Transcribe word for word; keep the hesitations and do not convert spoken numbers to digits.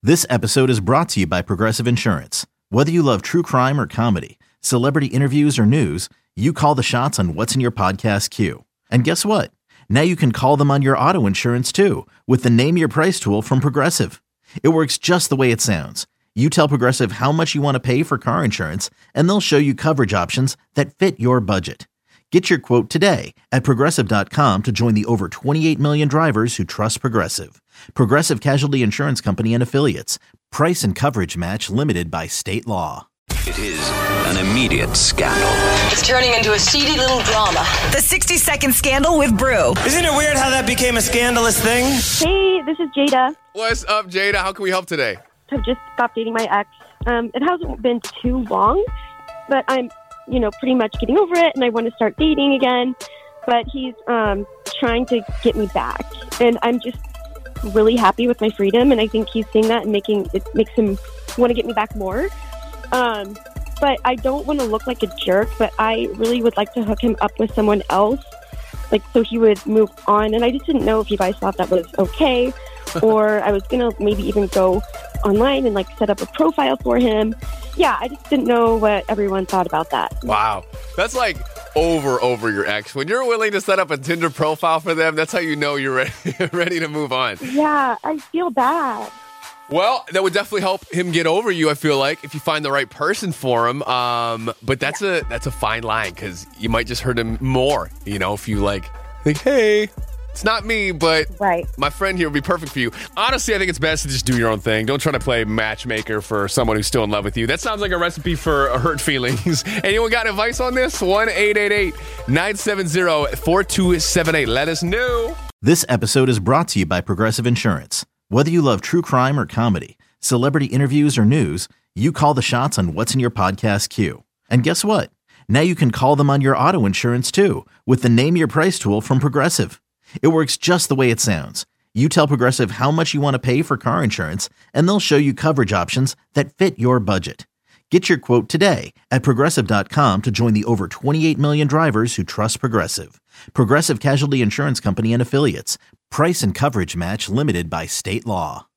This episode is brought to you by Progressive Insurance. Whether you love true crime or comedy, celebrity interviews or news, you call the shots on what's in your podcast queue. And guess what? Now you can call them on your auto insurance too with the Name Your Price tool from Progressive. It works just the way it sounds. You tell Progressive how much you want to pay for car insurance, and they'll show you coverage options that fit your budget. Get your quote today at Progressive dot com to join the over twenty-eight million drivers who trust Progressive. Progressive Casualty Insurance Company and Affiliates. Price and coverage match limited by state law. It is an immediate scandal. It's turning into a seedy little drama. The sixty second Scandal with Brew. Isn't it weird how that became a scandalous thing? Hey, this is Jada. What's up, Jada? How can we help today? I've just stopped dating my ex. Um, it hasn't been too long, but I'm, you know, pretty much getting over it, and I want to start dating again. But he's um, trying to get me back, and I'm just really happy with my freedom, and I think he's seeing that and making it makes him want to get me back more. Um, but I don't want to look like a jerk, but I really would like to hook him up with someone else, like so he would move on. And I just didn't know if you guys thought that was okay, or I was gonna maybe even go online and like set up a profile for him. Yeah, I just didn't know what everyone thought about that. Wow. That's like over, over your ex. When you're willing to set up a Tinder profile for them, that's how you know you're ready, ready to move on. Yeah, I feel bad. Well, that would definitely help him get over you, I feel like, if you find the right person for him. Um, but that's yeah. a that's a fine line, because you might just hurt him more, you know, if you like think, hey, it's not me, but right. my friend here would be perfect for you. Honestly, I think it's best to just do your own thing. Don't try to play matchmaker for someone who's still in love with you. That sounds like a recipe for hurt feelings. Anyone got advice on this? one eight eight eight, nine seven zero, four two seven eight. Let us know. This episode is brought to you by Progressive Insurance. Whether you love true crime or comedy, celebrity interviews or news, you call the shots on what's in your podcast queue. And guess what? Now you can call them on your auto insurance too with the Name Your Price tool from Progressive. It works just the way it sounds. You tell Progressive how much you want to pay for car insurance, and they'll show you coverage options that fit your budget. Get your quote today at Progressive dot com to join the over twenty-eight million drivers who trust Progressive. Progressive Casualty Insurance Company and Affiliates. Price and coverage match limited by state law.